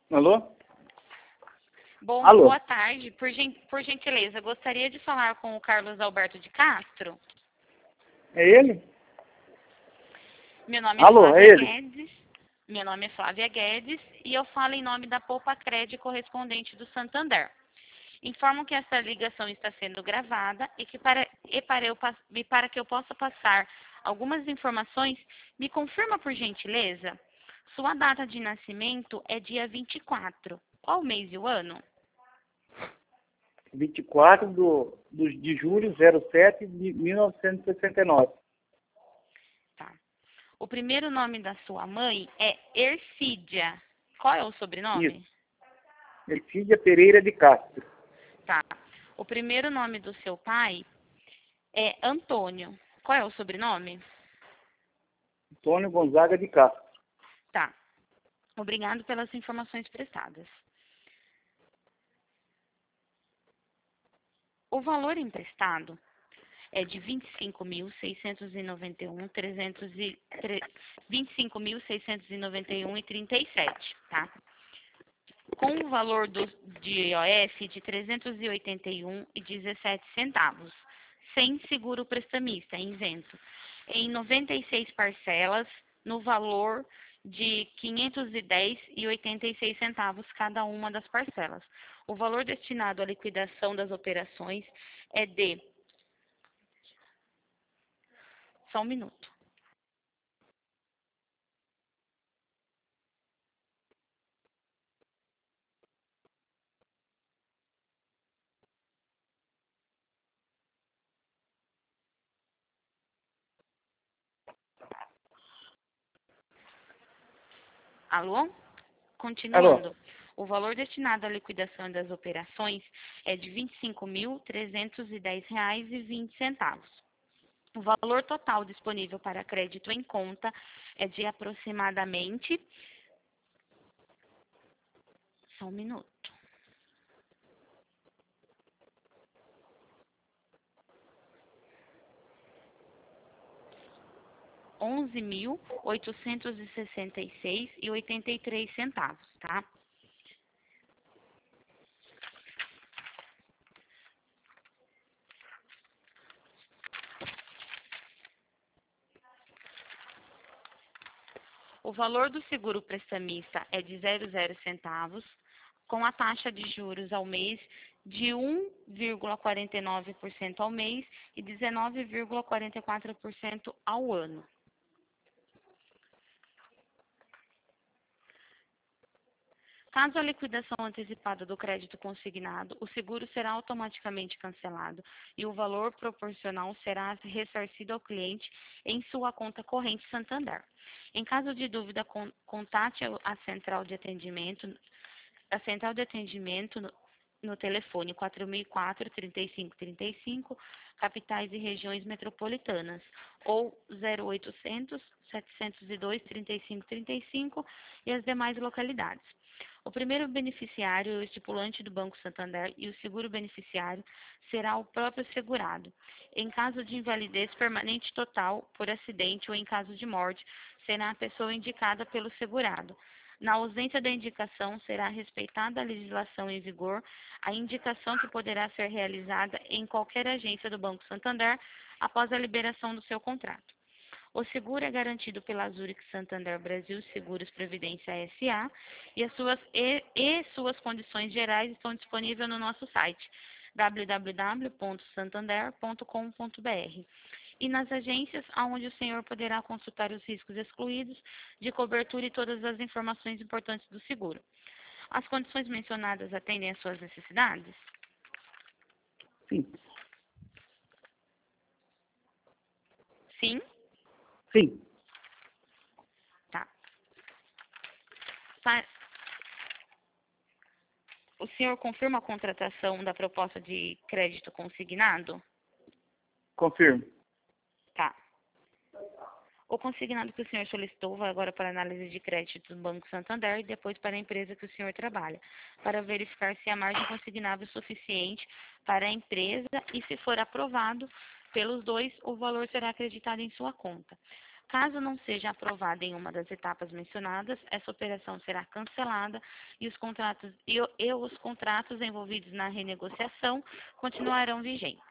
Alô? Alô? Boa tarde. Por gentileza, gostaria de falar com o Carlos Alberto de Castro. É ele? Meu nome é Alô, é Flávia ele? Guedes. Meu nome é Flávia Guedes e eu falo em nome da Poupa Cred correspondente do Santander. Informo que essa ligação está sendo gravada e para que eu possa passar algumas informações, me confirma por gentileza. Sua data de nascimento é dia 24. Qual o mês e o ano? 24 de julho, 07 de 1969. Tá. O primeiro nome da sua mãe é Ercídia. Qual é o sobrenome? Isso. Ercídia Pereira de Castro. Tá. O primeiro nome do seu pai é Antônio. Qual é o sobrenome? Antônio Gonzaga de Castro. Tá. Obrigado pelas informações prestadas. O valor emprestado é de R$ 25.691,37, tá? Com o valor de IOF de R$ 381,17, sem seguro prestamista, isento, em 96 parcelas, no valor de R$ 510,86 cada uma das parcelas. O valor destinado à liquidação das operações é de... Só um minuto. Alô? Continuando. Alô? O valor destinado à liquidação das operações é de R$ 25.310,20. O valor total disponível para crédito em conta é de aproximadamente... Só um minuto. R$ 11.866,83, tá? O valor do seguro prestamista é de 0,0 centavos, com a taxa de juros ao mês de 1,49% ao mês e 19,44% ao ano. Caso a liquidação antecipada do crédito consignado, o seguro será automaticamente cancelado e o valor proporcional será ressarcido ao cliente em sua conta corrente Santander. Em caso de dúvida, contate a central de atendimento no telefone 4004-3535, capitais e regiões metropolitanas, ou 0800 702 3535 e as demais localidades. O primeiro beneficiário é o estipulante do Banco Santander e o seguro beneficiário será o próprio segurado. Em caso de invalidez permanente total por acidente ou em caso de morte, será a pessoa indicada pelo segurado. Na ausência da indicação, será respeitada a legislação em vigor, a indicação que poderá ser realizada em qualquer agência do Banco Santander após a liberação do seu contrato. O seguro é garantido pela Zurich Santander Brasil Seguros Previdência S.A. e suas condições gerais estão disponíveis no nosso site www.santander.com.br e nas agências onde o senhor poderá consultar os riscos excluídos de cobertura e todas as informações importantes do seguro. As condições mencionadas atendem às suas necessidades? Sim. Sim? Sim. Tá. O senhor confirma a contratação da proposta de crédito consignado? Confirmo. Tá. O consignado que o senhor solicitou vai agora para análise de crédito do Banco Santander e depois para a empresa que o senhor trabalha, para verificar se a margem consignável é suficiente para a empresa e, se for aprovado pelos dois, o valor será acreditado em sua conta. Caso não seja aprovada em uma das etapas mencionadas, essa operação será cancelada e os contratos envolvidos na renegociação continuarão vigentes.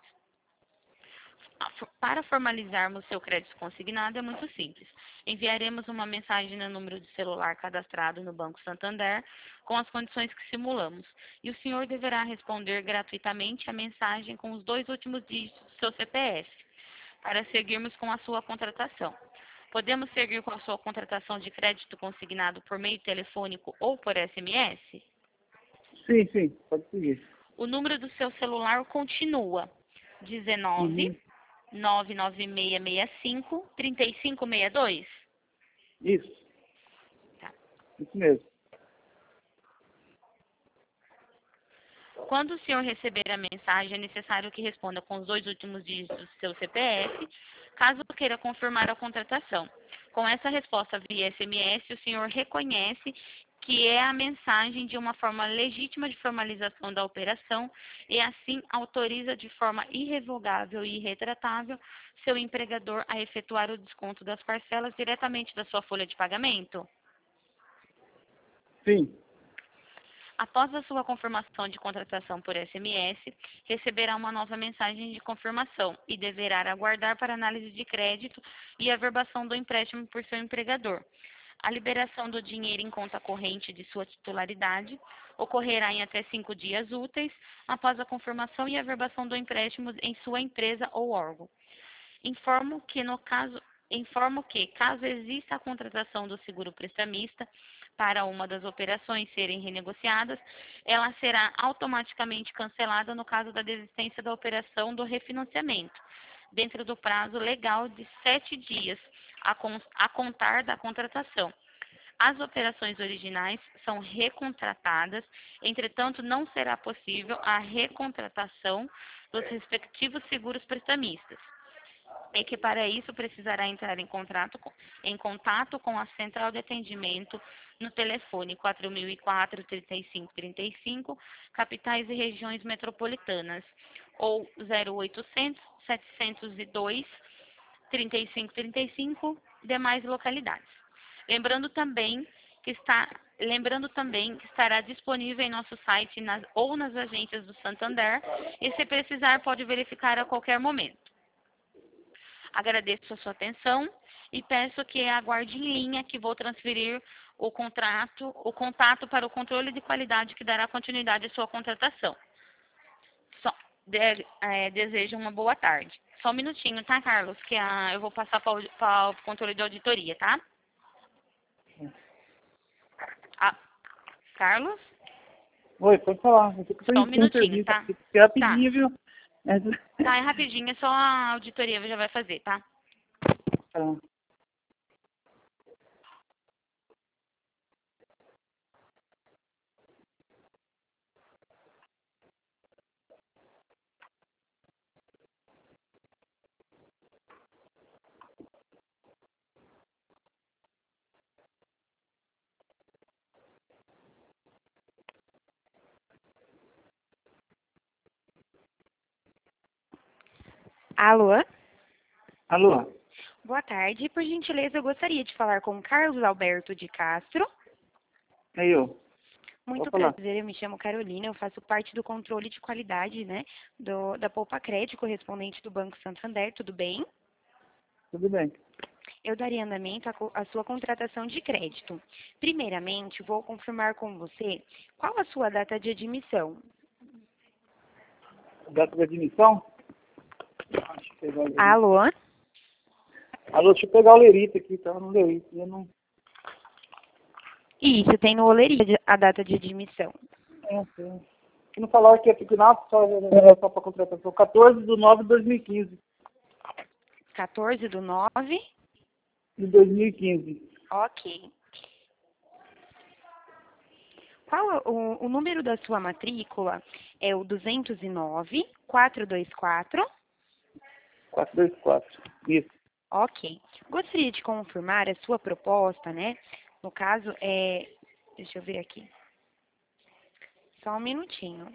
Para formalizarmos seu crédito consignado é muito simples. Enviaremos uma mensagem no número de celular cadastrado no Banco Santander com as condições que simulamos e o senhor deverá responder gratuitamente a mensagem com os 2 últimos dígitos do seu CPF para seguirmos com a sua contratação. Podemos seguir com a sua contratação de crédito consignado por meio telefônico ou por SMS? Sim, sim, pode seguir. O número do seu celular continua 19 Uhum. 99665 3562? Isso, Tá. isso mesmo. Quando o senhor receber a mensagem, é necessário que responda com os 2 últimos dígitos do seu CPF, caso queira confirmar a contratação. Com essa resposta via SMS, o senhor reconhece que é a mensagem de uma forma legítima de formalização da operação e assim autoriza de forma irrevogável e irretratável seu empregador a efetuar o desconto das parcelas diretamente da sua folha de pagamento. Sim, Após a sua confirmação de contratação por SMS, receberá uma nova mensagem de confirmação e deverá aguardar para análise de crédito e averbação do empréstimo por seu empregador. A liberação do dinheiro em conta corrente de sua titularidade ocorrerá em até 5 dias úteis após a confirmação e averbação do empréstimo em sua empresa ou órgão. Informo que, caso exista a contratação do seguro prestamista para uma das operações serem renegociadas, ela será automaticamente cancelada no caso da desistência da operação do refinanciamento, dentro do prazo legal de 7 dias a contar da contratação. As operações originais são recontratadas, entretanto, não será possível a recontratação dos respectivos seguros prestamistas. É que para isso precisará entrar em contato com a central de atendimento no telefone 4004-3535, capitais e regiões metropolitanas, ou 0800 702 3535, demais localidades. Lembrando também que estará disponível em nosso site ou nas agências do Santander e, se precisar, pode verificar a qualquer momento. Agradeço a sua atenção e peço que aguarde em linha que vou transferir o contato para o controle de qualidade que dará continuidade à sua contratação. Desejo uma boa tarde. Só um minutinho, tá, Carlos? Que eu vou passar para o controle de auditoria, tá? Carlos? oi, pode falar. Eu tô Só um em minutinho, serviço tá? aqui, porque é Tá. rapidinho, viu? Tá, é rapidinho, é só a auditoria já vai fazer, tá? Tá. Alô? Alô? Boa tarde. Por gentileza, eu gostaria de falar com Carlos Alberto de Castro. Aí, eu. Muito Pode falar. prazer, eu me chamo Carolina, eu faço parte do controle de qualidade, né, da Poupa Crédito, correspondente do Banco Santander, tudo bem? Tudo bem. Eu daria andamento à sua contratação de crédito. Primeiramente, vou confirmar com você qual a sua data de admissão. Data de admissão? Deixa eu pegar o lerite. Alô? Alô, deixa eu pegar o lerite aqui, tá? No lerite. Eu não... Isso, tem no Oleria a data de admissão. Sim. Se não falar que é pequeno, só para contratação. 14/9/2015. 14/9. De 2015. Ok. Qual o número da sua matrícula? É o 209 424. 424. Isso. Ok. Gostaria de confirmar a sua proposta, né? No caso, deixa eu ver aqui. Só um minutinho.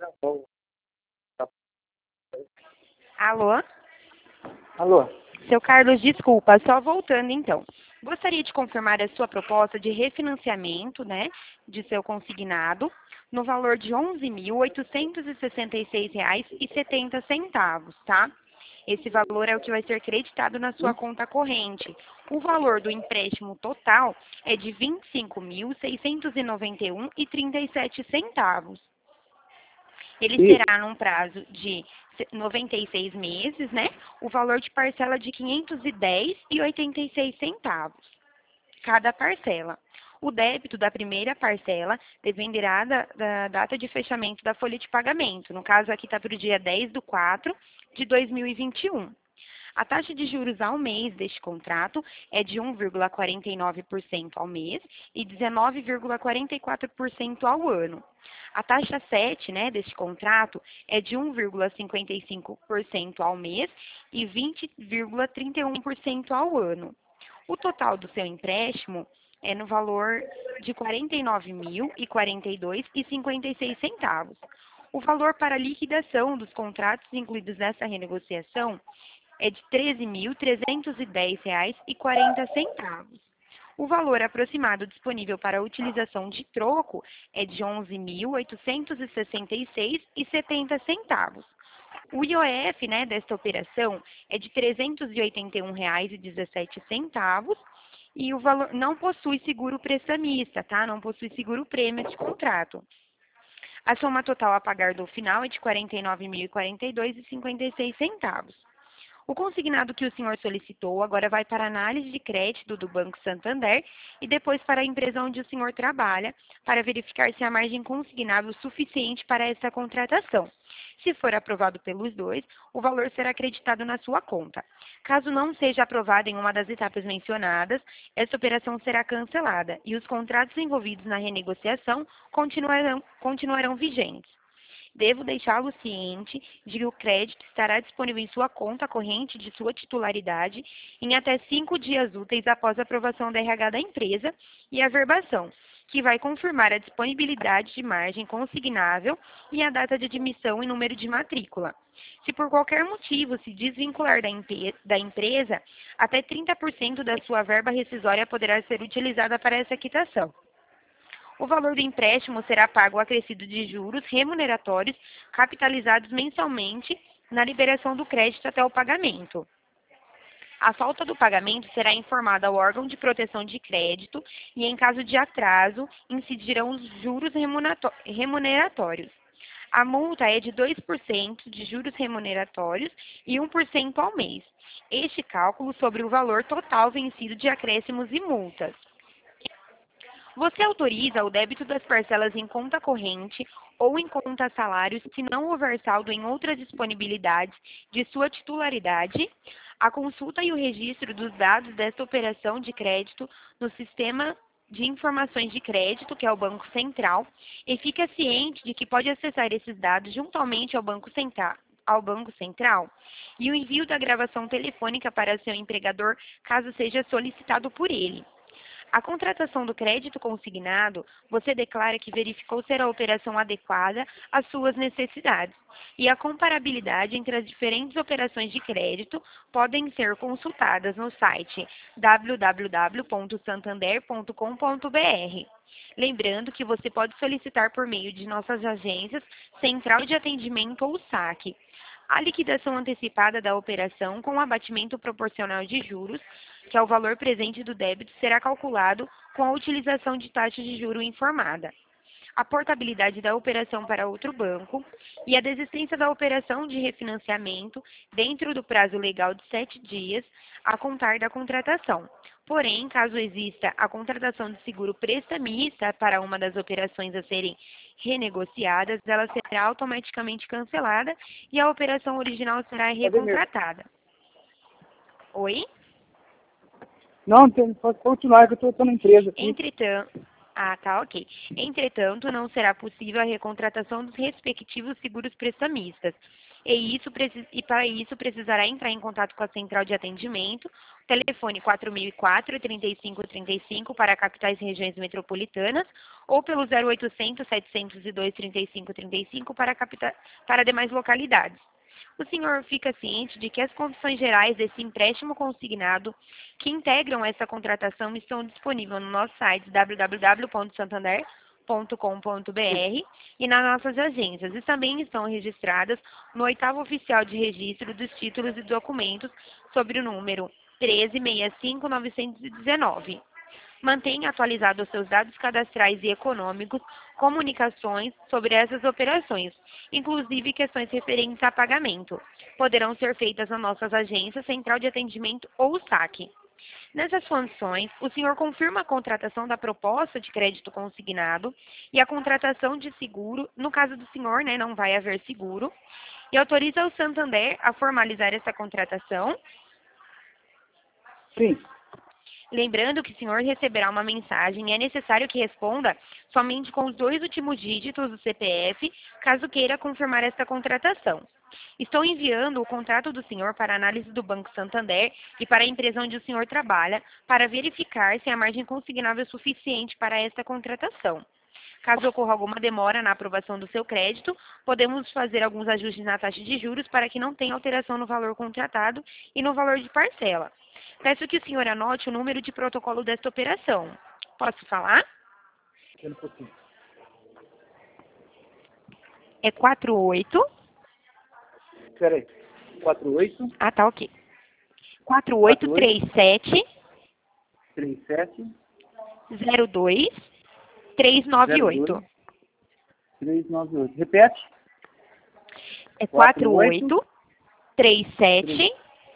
Alô? Alô? Seu Carlos, desculpa, só voltando então. Gostaria de confirmar a sua proposta de refinanciamento, né, de seu consignado, no valor de R$ 11.866,70, tá? Esse valor é o que vai ser creditado na sua conta corrente. O valor do empréstimo total é de R$ 25.691,37. Ele será num prazo de 96 meses, né? O valor de parcela de R$ 510,86 cada parcela. O débito da primeira parcela dependerá da data de fechamento da folha de pagamento. No caso, aqui está para o dia 10/4/2021. A taxa de juros ao mês deste contrato é de 1,49% ao mês e 19,44% ao ano. A taxa 7, né, deste contrato é de 1,55% ao mês e 20,31% ao ano. O total do seu empréstimo é no valor de R$ 49.042,56. O valor para liquidação dos contratos incluídos nessa renegociação é de R$ 13.310,40. O valor aproximado disponível para a utilização de troco é de R$ 11.866,70. O IOF, né, desta operação é de R$ 381,17 e o valor não possui seguro prestamista, tá? Não possui seguro prêmio de contrato. A soma total a pagar do final é de R$ 49.042,56. O consignado que o senhor solicitou agora vai para a análise de crédito do Banco Santander e depois para a empresa onde o senhor trabalha, para verificar se há margem consignável suficiente para essa contratação. Se for aprovado pelos dois, o valor será acreditado na sua conta. Caso não seja aprovado em uma das etapas mencionadas, essa operação será cancelada e os contratos envolvidos na renegociação continuarão vigentes. Devo deixá-lo ciente de que o crédito estará disponível em sua conta corrente de sua titularidade em até 5 dias úteis após a aprovação da RH da empresa e a verbação, que vai confirmar a disponibilidade de margem consignável e a data de admissão e número de matrícula. Se por qualquer motivo se desvincular da empresa, até 30% da sua verba rescisória poderá ser utilizada para essa quitação. O valor do empréstimo será pago acrescido de juros remuneratórios capitalizados mensalmente na liberação do crédito até o pagamento. A falta do pagamento será informada ao órgão de proteção de crédito e, em caso de atraso, incidirão os juros remuneratórios. A multa é de 2% de juros remuneratórios e 1% ao mês. Este cálculo sobre o valor total vencido de acréscimos e multas. Você autoriza o débito das parcelas em conta corrente ou em conta salários se não houver saldo em outras disponibilidades de sua titularidade, a consulta e o registro dos dados desta operação de crédito no sistema de informações de crédito, que é o Banco Central, e fica ciente de que pode acessar esses dados juntamente ao Banco Central e o envio da gravação telefônica para seu empregador, caso seja solicitado por ele. A contratação do crédito consignado, você declara que verificou ser a operação adequada às suas necessidades, e a comparabilidade entre as diferentes operações de crédito podem ser consultadas no site www.santander.com.br. Lembrando que você pode solicitar por meio de nossas agências, Central de Atendimento ou SAC. A liquidação antecipada da operação com abatimento proporcional de juros, que é o valor presente do débito, será calculado com a utilização de taxa de juro informada. A portabilidade da operação para outro banco e a desistência da operação de refinanciamento dentro do prazo legal de 7 dias a contar da contratação. Porém, caso exista a contratação de seguro prestamista para uma das operações a serem renegociadas, ela será automaticamente cancelada e a operação original será recontratada. Oi? Não, pode continuar, que eu estou na empresa aqui. Ok. Entretanto, não será possível a recontratação dos respectivos seguros prestamistas. e para isso precisará entrar em contato com a central de atendimento, telefone 4004-3535 para capitais e regiões metropolitanas, ou pelo 0800-702-3535 para demais localidades. O senhor fica ciente de que as condições gerais desse empréstimo consignado que integram essa contratação estão disponíveis no nosso site www.santander.com.br e nas nossas agências, e também estão registradas no 8º Oficial de Registro dos Títulos e Documentos sobre o número 13.65.919. Mantenha atualizados os seus dados cadastrais e econômicos, comunicações sobre essas operações, inclusive questões referentes a pagamento. Poderão ser feitas nas nossas agências, central de atendimento ou saque. Nessas condições, o senhor confirma a contratação da proposta de crédito consignado e a contratação de seguro, no caso do senhor, né, não vai haver seguro, e autoriza o Santander a formalizar essa contratação. Sim. Lembrando que o senhor receberá uma mensagem e é necessário que responda somente com os 2 últimos dígitos do CPF, caso queira confirmar esta contratação. Estou enviando o contrato do senhor para análise do Banco Santander e para a empresa onde o senhor trabalha, para verificar se a margem consignável é suficiente para esta contratação. Caso ocorra alguma demora na aprovação do seu crédito, podemos fazer alguns ajustes na taxa de juros para que não tenha alteração no valor contratado e no valor de parcela. Peço que o senhor anote o número de protocolo desta operação. Posso falar? É 48. Peraí. 48. Ah, tá, ok. 4837 37. 02 398. 398. Repete. É 4837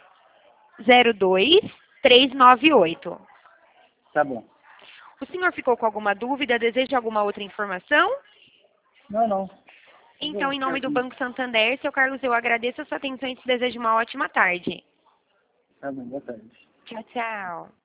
02 398. Tá bom. O senhor ficou com alguma dúvida? Deseja alguma outra informação? Não. Então, em nome do Banco Santander, seu Carlos, eu agradeço a sua atenção e te desejo uma ótima tarde. Tá bom, boa tarde. Tchau, tchau.